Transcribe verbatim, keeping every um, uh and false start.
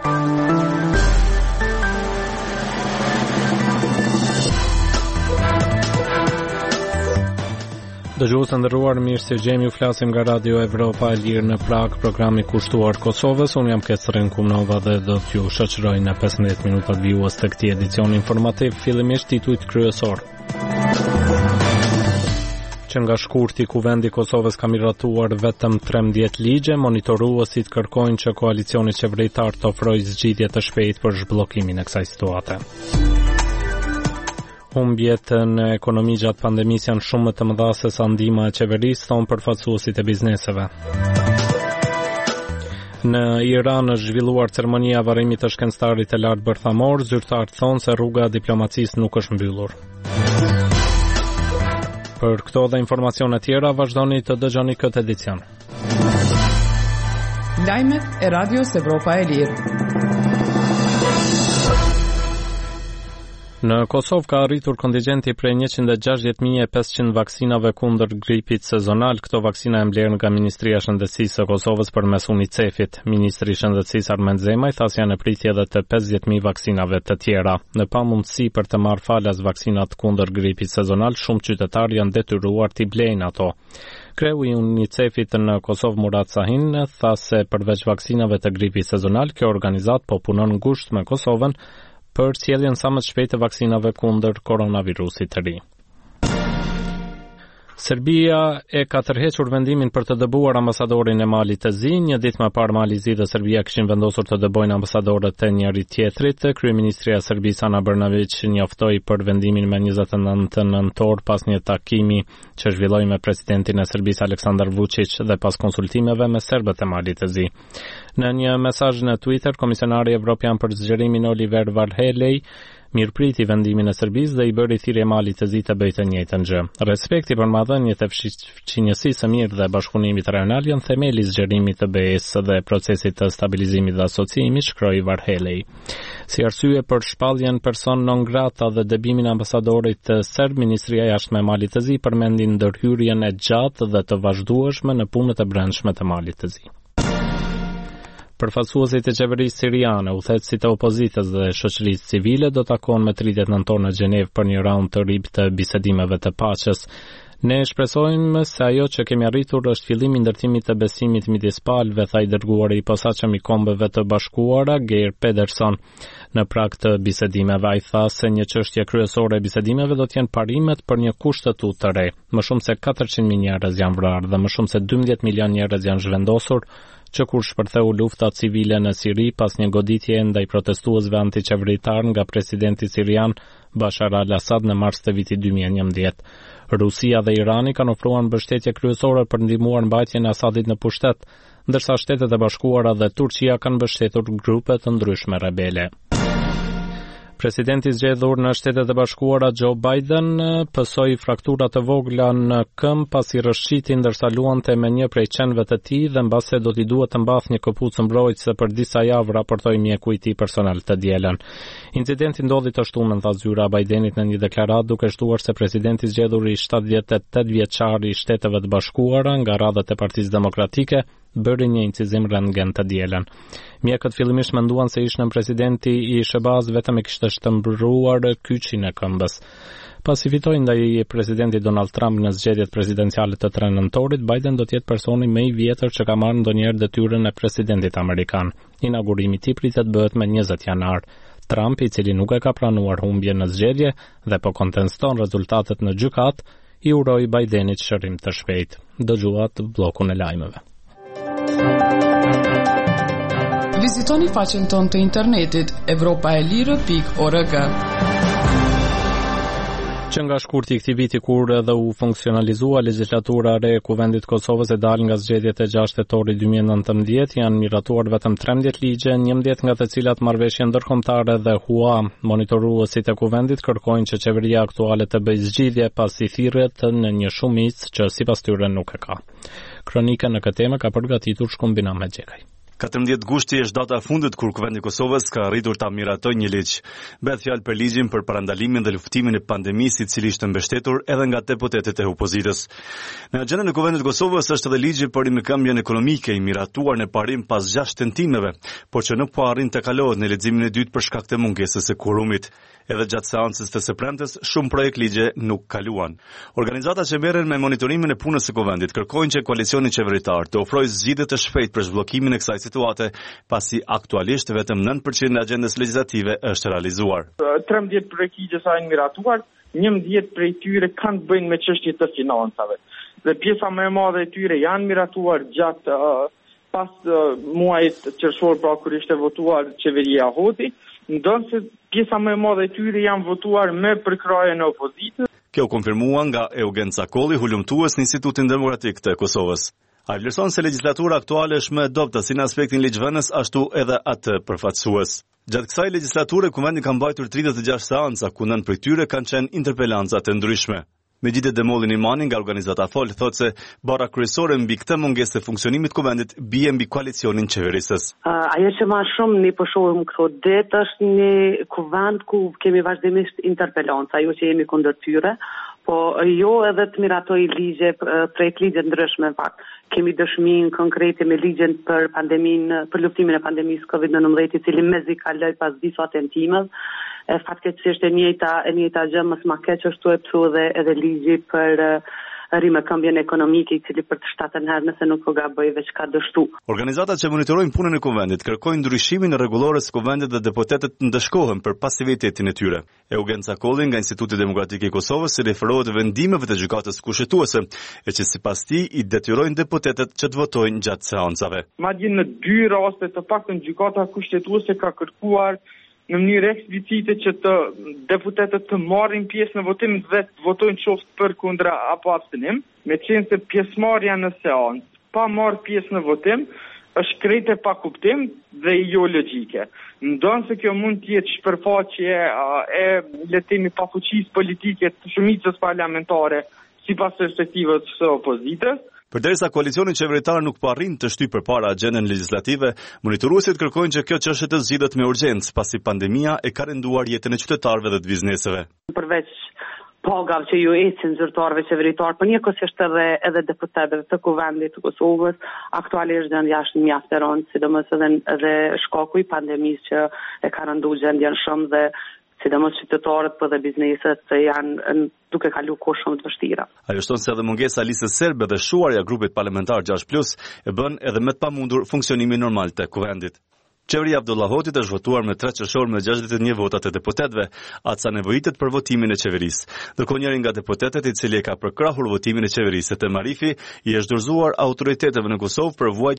Dëgjues të nderuar, mirë se gjemi, ju flasim nga Radio Evropa e Lirë në Prag, programi kushtuar Kosovës. Unë jam Ketrin Kumnova dhe do t'ju shoqëroj në pesëmbëdhjetë minutat vijues të këtij edicioni informativ, fillimisht titujt kryesor. Që nga shkurti Kuvendi i Kosovës ka miratuar vetëm trembëdhjetë ligje, monitoruesit kërkojnë që koalicioni qeveritar të ofrojë zgjidhje të shpejtë për zhbllokimin e kësaj situate. Humbjet në ekonomi gjatë pandemisë janë shumë më të mëdha se sa ndihma e qeverisë, thonë përfaqësuesit e bizneseve. Në Iran është zhvilluar ceremonia e varrimit të shkencëtarit të lartë bërthamor, zyrtarët thonë se rruga e diplomacisë nuk është mbyllur. Për këto dhe informacione tjera, vazhdoni të dëgjoni këtë edicion. Lajmet e Radios Evropa e Lirë. Në Kosovë ka arritur kontingjenti prej njëqind e gjashtëdhjetë mijë e pesëqind vaksinave kundër gripit sezonal. Këto vaksina e mbledhur nga Ministria e Shëndetësisë së Kosovës përmes UNICEF-it. Ministri i Shëndetësisë Armend Zemaj tha se janë në pritje edhe të pesëdhjetë mijë vaksinave të tjera. Në pamundësi për të marrë falas vaksinat kundër gripit sezonal, shumë qytetarë janë detyruar t'i blejnë ato. Kreu i UNICEF-it në Kosovë Murat Sahin tha se përveç vaksinave të gripit sezonal, kjo organizatë po punon ngushtë me Kosovën për sjelljen sa më të shpejtë të vaksinave kundër koronavirusit të ri. Serbia e ka tërhequr vendimin për të dëbuar ambasadorin e Malit të Zi. Një ditë më parë Mali i Zi dhe Serbia kishin vendosur të dëbojnë ambasadorët e njëri tjetrit. Kryeministria e Serbisë Ana Brnabić njoftoi për vendimin me njëzet e nëntë nëntor pas një takimi që zhvilloi me presidentin e Serbisë Aleksandar Vučić dhe pas konsultimeve me serbët e Malit të Zi. Në një mesazh në Twitter, komisionari evropian për zgjerimin Oliver Varhelyi mirëpriti vendimin e Serbisë dhe i bëri thirrje Malit të Zi të bëjë të njëjtën gjë. Respekti për marrëdhëniet e fqinjësisë së mirë dhe bashkëpunimit rajonal janë themeli i zgjerimit të B E-s dhe procesit të stabilizimit dhe asociimit, shkroi Varhelyi. Si arsye për shpalljen person non grata dhe dëbimin e ambasadorit serb, Ministria e Jashtme e Malit të Zi përmendi ndërhyrjen e gjatë dhe të vazhdueshme në punët e brendshme të Malit të Zi. Përfaqësuesit e qeverisë siriane, udhëheqësit e opozitës dhe shoqërisë civile do takohen me tridhjetë nëntor në Gjenev për një raund të ri të bisedimeve të paqes. Ne shpresojmë se ajo që kemi arritur është fillimi i ndërtimit të besimit midis palëve, tha i dërguari i posaçëm i Kombeve të Bashkuara, Geir Pedersen, në prag të bisedimeve. Ai tha se një çështje kryesore e bisedimeve do të jenë parimet për një kushtetutë të re. Më shumë se katërqind mijë njerëz janë vrarë dhe më shumë se dymbëdhjetë milion njerëz janë zhvendosur, që kur shpërtheu lufta civile në Siri pas një goditje ndaj protestuesve antiqeveritar nga presidenti sirian Bashar al-Assad në mars të vitit dy mijë e njëmbëdhjetë. Rusia dhe Irani kanë ofruar mbështetje kryesore për ndihmuar mbajtjen e Asadit në pushtet, ndërsa Shtetet e Bashkuara dhe Turqia kanë mbështetur grupe të ndryshme rebele. Presidenti i zgjedhur në Shtetet e Bashkuara Joe Biden pësoi fraktura të vogla në këmbë pasi rrëshqiti ndërsa luante me një prej qenëve të tij dhe mbase do t'i duhet të mbath një këpucë mbrojtëse për disa javë, raportoi mjeku i tij personal të dielën. Incidenti ndodhi të shtunën, tha zyra e Bidenit në një deklaratë, duke shtuar se presidenti i zgjedhur i shtatëdhjetë e tetë vjeçar i Shteteve të Bashkuara nga radhët e Partisë Demokratike bëri një incizim rentgen të dielën. Mjekët fillimisht menduan se ishte presidenti i Shebaz vetëm e kishte shtëmbruar kyçin e këmbës. Pasi fitoi ndaj presidentit Donald Trump në zgjedhjet presidenciale të tre nëntorit, Biden do të jetë personi më i vjetër që ka marrë ndonjëherë detyrën e presidentit amerikan. Inaugurimi i tij pritet bëhet më njëzet janar. Trump, i cili nuk e ka pranuar humbjen në zgjedhje dhe po konteston rezultatet në gjykatë, i uroi Bidenit shërim të shpejtë. Dëgjuat bllokun e lajmeve. Vizitoni faqen tonë të internetit evropa e lirë pikë org. Që nga shkurti i këtij viti kur edhe u funksionalizua legjislatura re e Kuvendit të Kosovës e dal nga zgjedhjet e gjashtë tetorit dy mijë e nëntëmbëdhjetë, janë miratuar vetëm trembëdhjetë ligje, njëmbëdhjetë nga të cilat marrëveshje ndërkombëtare dhe hua. Monitoruesit e Kuvendit kërkojnë që qeveria aktuale të bëjë zgjidhje pasi thirrjet në një shumicë që sipas tyre nuk e ka. Kronika në këtë temë ka përgatitur Shkumbina Mexhekaj. katërmbëdhjetë gushti është data e fundit kur Kuvendi i Kosovës ka arritur ta miratojë një ligj. Bëhet fjalë për ligjin për parandalimin dhe luftimin e pandemisë, i cili ishte mbështetur edhe nga deputetët e opozitës. Në agjendën e Kuvendit të Kosovës është edhe ligji për rimëkëmbjen ekonomike, i miratuar në parim pas gjashtë tentimeve, por që nuk po arrin të kalohet në leximin e dytë për shkak të mungesës së kurumit. Edhe gjatë seancës të së premtes, shumë projekt ligje nuk kaluan. Organizatat që merren me monitorimin e punës së Kuvendit kërkojnë që koalicioni qeveritar të ofrojë zgjidhje të shpejtë për zhbllokimin e kësaj situate, pasi aktualisht vetëm nëntë përqind e agjendës legjislative është realizuar. trembëdhjetë projekt ligje sa janë miratuar, njëmbëdhjetë prej tyre kanë të bëjnë me çështje të financave. Dhe pjesa më e madhe e tyre janë miratuar gjatë uh, pas uh, muajit qershor, pra kur ishte votuar qeveria Hoti, ndonse pjesa më e madhe e tyre janë votuar me përkrajen e opozitës. Kjo konfirmua nga Eugen Cakolli, hulumtues në Institutin Demokratik të Kosovës. Ai vlerëson se legjislatura aktuale është më e dobët si në aspektin ligjvënës, ashtu edhe atë përfaqësues. Gjatë kësaj legjislature, Kuvendi ka mbajtur tridhjetë e gjashtë seanca, ku nën prej tyre kanë qenë interpelanca të ndryshme. Megjithë Demolli Nimani nga organizata Fol thotë se barra kryesore mbi këtë mungesë të funksionimit të Kuvendit bie mbi koalicionin qeverisës. Uh, ajo që më shumë ne po shohim këto ditë është një kuvend ku kemi vazhdimisht interpelanca, jo që jemi kundër tyre, po jo edhe të miratoj ligje, projekt ligje ndryshme në fakt. Kemi dëshminë konkrete me ligjen për pandeminë, për luftimin e pandemisë kovid nëntëmbëdhjetë, i cili mezi kaloi pas disa tentimeve. E fatkeqësisht e njëjta e njëjta gjë më së keq ashtu e psu edhe edhe ligji për rimëkëmbjen ekonomike, i cili për të shtatën herë nëse nuk po gaboj veç ka dështu. Organizatat që monitorojnë punën e Kuvendit kërkojnë ndryshimin e rregullores së Kuvendit dhe deputetët ndëshkohen për pasivitetin e tyre. Eugen Cakolli nga Instituti Demokratik i Kosovës si referohet vendimeve të gjykatës kushtetuese, e që sipas tij i detyrojnë deputetët që të votojnë gjatë seancave. Madje në dy raste të paktën gjykata kushtetuese ka kërkuar në mënyrë eksplicite që të deputetët të marrin pjesë në votim dhe të votojnë qoftë për, kundra apo abstenim, me qenë se pjesëmarrja në seancë pa marrë pjesë në votim është krejt e pa kuptim dhe jo logjike. Ndonë se kjo mund të jetë shpërfaqje e le të themi pafuqisë politike të shumicës parlamentare sipas perspektivës së opozitës. Përderisa koalicioni qeveritar nuk po arrin të shtyjë përpara agjendën legjislative, monitoruesit kërkojnë që kjo çështje të zgjidhet me urgjencë, pasi pandemia e ka rënduar jetën e qytetarëve dhe të bizneseve. Përveç pagave që ju ecin zyrtarëve qeveritar, por njëkohësisht edhe edhe deputetëve të Kuvendit të Kosovës, aktualisht janë jashtë mjaft e rëndë, sidomos edhe edhe shkaku i pandemisë që e ka rënduar gjendjen shumë dhe sidomos qytetarët për dhe bizneset janë duke kalu kohë shumë të vështira. Ajo shton se edhe mungesa e listës serbe dhe shuarja e grupit parlamentar gjashtë plus e bën edhe më të pamundur funksionimin normal të Kuvendit. Qeveria Abdullah Hotit është votuar me tre qershor me gjashtëdhjetë e një vota të deputetëve, atësa nevojitet për votimin e qeverisë. Ndërkohë njëri nga deputetët i cili e ka përkrahur votimin e qeverisë, Etem Arifi, i është dorëzuar autoriteteve në Kosovë për vuajtjen